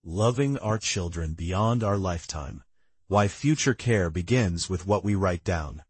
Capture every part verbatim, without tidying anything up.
Loving our children beyond our lifetime. Why future care begins with what we write down.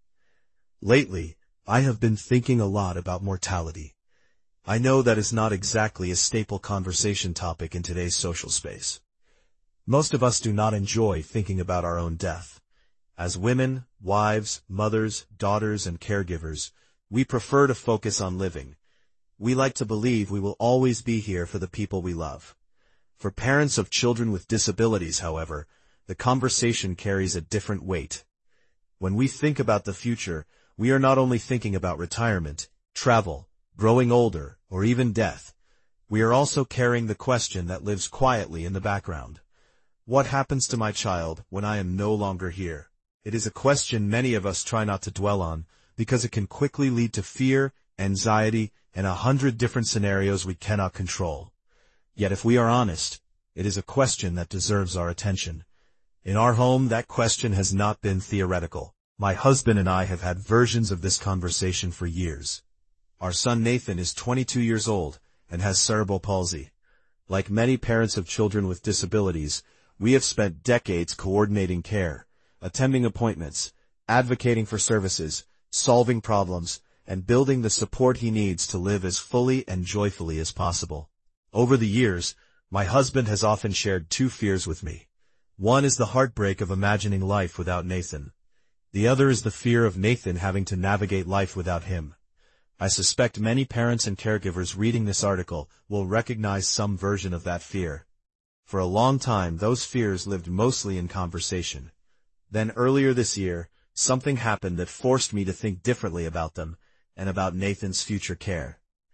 Lately, I have been thinking a lot about mortality. I know that is not exactly a staple conversation topic in today's social space. Most of us do not enjoy thinking about our own death. As women, wives, mothers, daughters, and caregivers, we prefer to focus on living. We like to believe we will always be here for the people we love. For parents of children with disabilities, however, the conversation carries a different weight. When we think about the future, we are not only thinking about retirement, travel, growing older, or even death. We are also carrying the question that lives quietly in the background. What happens to my child when I am no longer here? It is a question many of us try not to dwell on, because it can quickly lead to fear, anxiety, and a hundred different scenarios we cannot control. Yet if we are honest, it is a question that deserves our attention. In our home, that question has not been theoretical. My husband and I have had versions of this conversation for years. Our son Nathan is twenty-two years old and has cerebral palsy. Like many parents of children with disabilities, we have spent decades coordinating care, attending appointments, advocating for services, solving problems, and building the support he needs to live as fully and joyfully as possible. Over the years, my husband has often shared two fears with me. One is the heartbreak of imagining life without Nathan. The other is the fear of Nathan having to navigate life without him. I suspect many parents and caregivers reading this article will recognize some version of that fear. For a long time, those fears lived mostly in conversation. Then earlier this year, something happened that forced me to think differently about them and about Nathan's future care.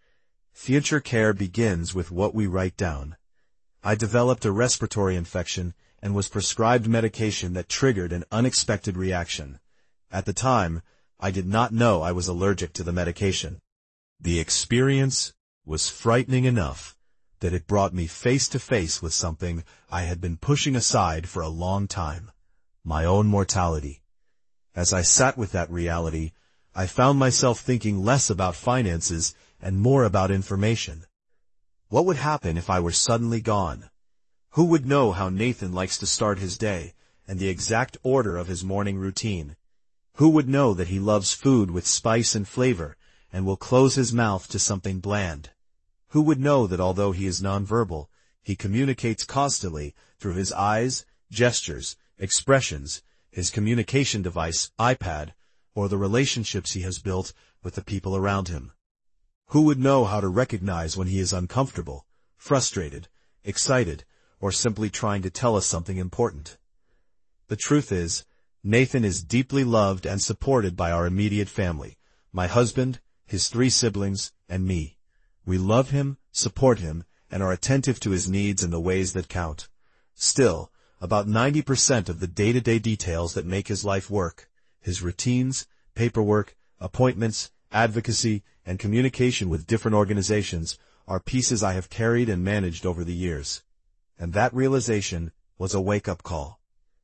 Future care begins with what we write down. I developed a respiratory infection and was prescribed medication that triggered an unexpected reaction. At the time, I did not know I was allergic to the medication. The experience was frightening enough that it brought me face to face with something I had been pushing aside for a long time, my own mortality. As I sat with that reality, I found myself thinking less about finances and more about information. What would happen if I were suddenly gone? Who would know how Nathan likes to start his day and the exact order of his morning routine? Who would know that he loves food with spice and flavor and will close his mouth to something bland? Who would know that although he is nonverbal, he communicates constantly through his eyes, gestures, expressions, his communication device, iPad, or the relationships he has built with the people around him? Who would know how to recognize when he is uncomfortable, frustrated, excited, or simply trying to tell us something important? The truth is, Nathan is deeply loved and supported by our immediate family, my husband, his three siblings, and me. We love him, support him, and are attentive to his needs in the ways that count. Still, about ninety percent of the day-to-day details that make his life work, his routines, paperwork, appointments, advocacy, and communication with different organizations, are pieces I have carried and managed over the years. And that realization was a wake-up call.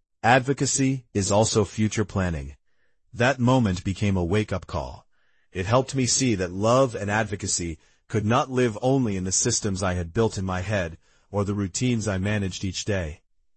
Advocacy is also future planning. That moment became a wake-up call. It helped me see that love and advocacy could not live only in the systems I had built in my head or the routines I managed each day.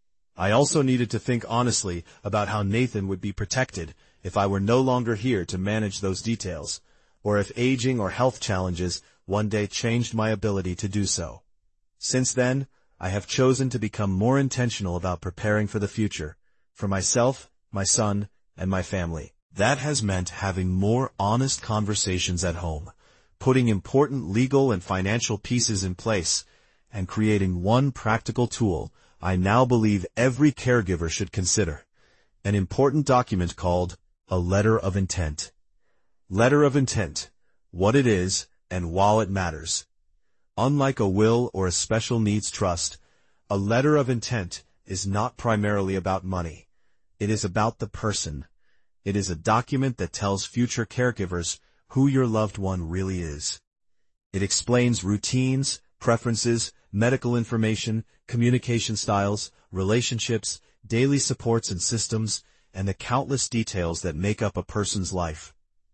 I also needed to think honestly about how Nathan would be protected if I were no longer here to manage those details, or if aging or health challenges one day changed my ability to do so. Since then, I have chosen to become more intentional about preparing for the future, for myself, my son, and my family. That has meant having more honest conversations at home, putting important legal and financial pieces in place, and creating one practical tool I now believe every caregiver should consider: an important document called a letter of intent. Letter of intent, what it is, and while it matters. Unlike a will or a special needs trust, a letter of intent is not primarily about money. It is about the person. It is a document that tells future caregivers who your loved one really is. It explains routines, preferences, medical information, communication styles, relationships, daily supports and systems, and the countless details that make up a person's life.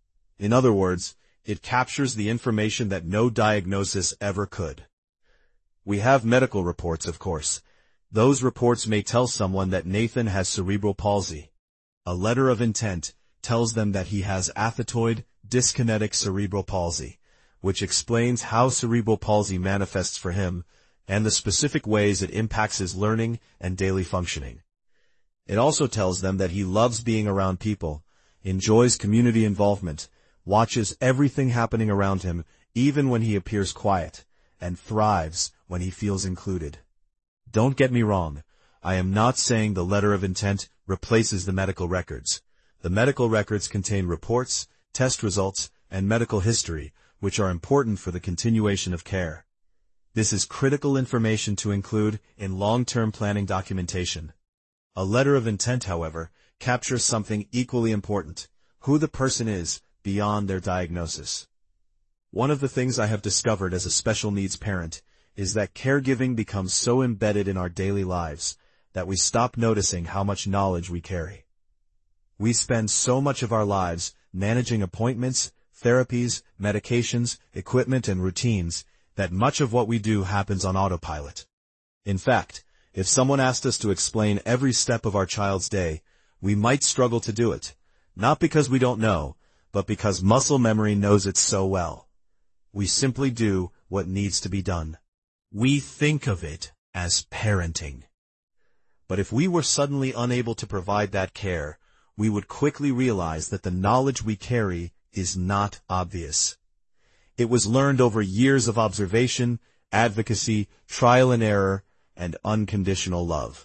In other words, it captures the information that no diagnosis ever could. We have medical reports, of course. Those reports may tell someone that Nathan has cerebral palsy. A letter of intent tells them that he has athetoid, dyskinetic cerebral palsy, which explains how cerebral palsy manifests for him and the specific ways it impacts his learning and daily functioning. It also tells them that he loves being around people, enjoys community involvement, watches everything happening around him even when he appears quiet, and thrives when he feels included. Don't get me wrong, I am not saying the letter of intent replaces the medical records. The medical records contain reports, test results, and medical history, which are important for the continuation of care. This is critical information to include in long-term planning documentation. A letter of intent, however, captures something equally important: who the person is beyond their diagnosis. One of the things I have discovered as a special needs parent is that caregiving becomes so embedded in our daily lives that we stop noticing how much knowledge we carry. We spend so much of our lives managing appointments, therapies, medications, equipment, and routines that much of what we do happens on autopilot. In fact, if someone asked us to explain every step of our child's day, we might struggle to do it, not because we don't know, but because muscle memory knows it so well. We simply do what needs to be done. We think of it as parenting. But if we were suddenly unable to provide that care, we would quickly realize that the knowledge we carry is not obvious. It was learned over years of observation, advocacy, trial and error, and unconditional love.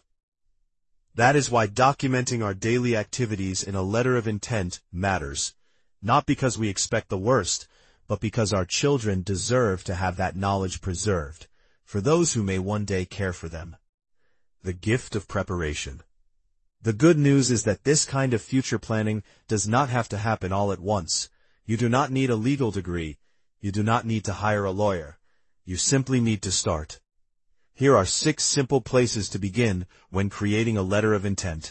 That is why documenting our daily activities in a letter of intent matters, not because we expect the worst, but because our children deserve to have that knowledge preserved, for those who may one day care for them. The gift of preparation. The good news is that this kind of future planning does not have to happen all at once. You do not need a legal degree. You do not need to hire a lawyer. You simply need to start. Here are six simple places to begin when creating a letter of intent.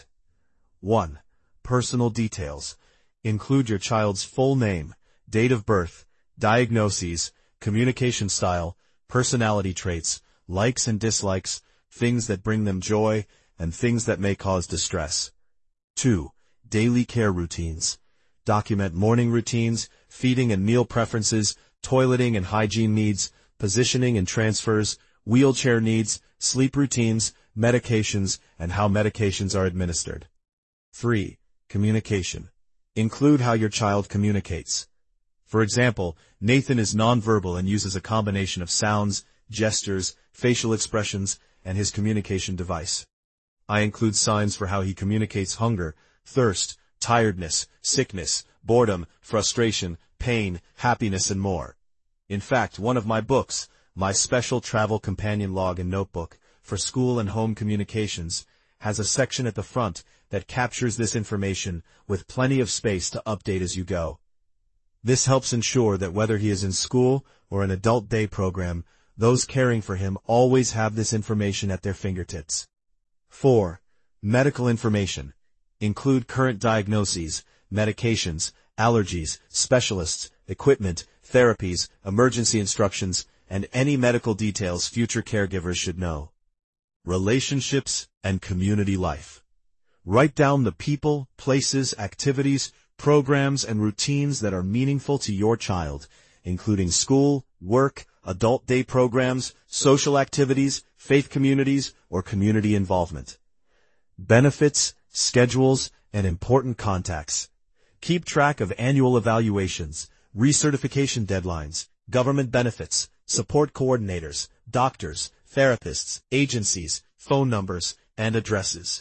one. Personal details. Include your child's full name, date of birth, diagnoses, communication style, personality traits, likes and dislikes, things that bring them joy, and things that may cause distress. two. Daily care routines. Document morning routines, feeding and meal preferences, toileting and hygiene needs, positioning and transfers, wheelchair needs, sleep routines, medications, and how medications are administered. three. Communication. Include how your child communicates. For example, Nathan is nonverbal and uses a combination of sounds, gestures, facial expressions, and his communication device. I include signs for how he communicates hunger, thirst, tiredness, sickness, boredom, frustration, pain, happiness, and more. In fact, one of my books, my special travel companion log and notebook for school and home communications, has a section at the front that captures this information with plenty of space to update as you go. This helps ensure that whether he is in school or an adult day program, those caring for him always have this information at their fingertips. four. Medical information. Include current diagnoses, medications, allergies, specialists, equipment, therapies, emergency instructions, and any medical details future caregivers should know. Relationships and community life. Write down the people, places, activities, programs, and routines that are meaningful to your child, including school, work, adult day programs, social activities, faith communities, or community involvement. Benefits, schedules, and important contacts. Keep track of annual evaluations, recertification deadlines, government benefits, support coordinators, doctors, therapists, agencies, phone numbers, and addresses.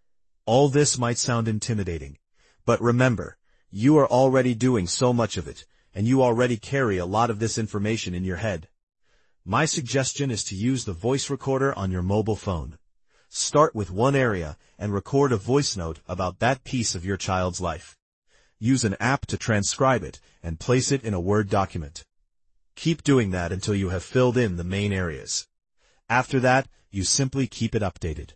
All this might sound intimidating, but remember, you are already doing so much of it, and you already carry a lot of this information in your head. My suggestion is to use the voice recorder on your mobile phone. Start with one area and record a voice note about that piece of your child's life. Use an app to transcribe it and place it in a Word document. Keep doing that until you have filled in the main areas. After that, you simply keep it updated.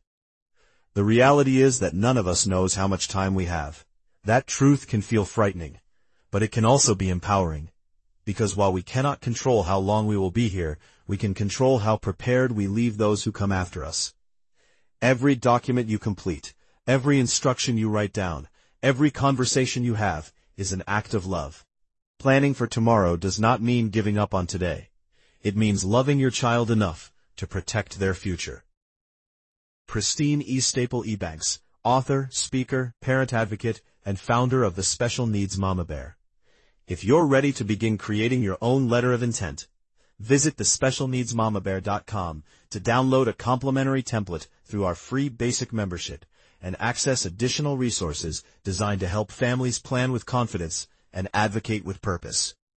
The reality is that none of us knows how much time we have. That truth can feel frightening, but it can also be empowering. Because while we cannot control how long we will be here, we can control how prepared we leave those who come after us. Every document you complete, every instruction you write down, every conversation you have, is an act of love. Planning for tomorrow does not mean giving up on today. It means loving your child enough to protect their future. Pristine E. Staple Ebanks, author, speaker, parent advocate, and founder of the Special Needs Mama Bear. If you're ready to begin creating your own letter of intent, visit the special needs mama bear dot com to download a complimentary template through our free basic membership and access additional resources designed to help families plan with confidence and advocate with purpose.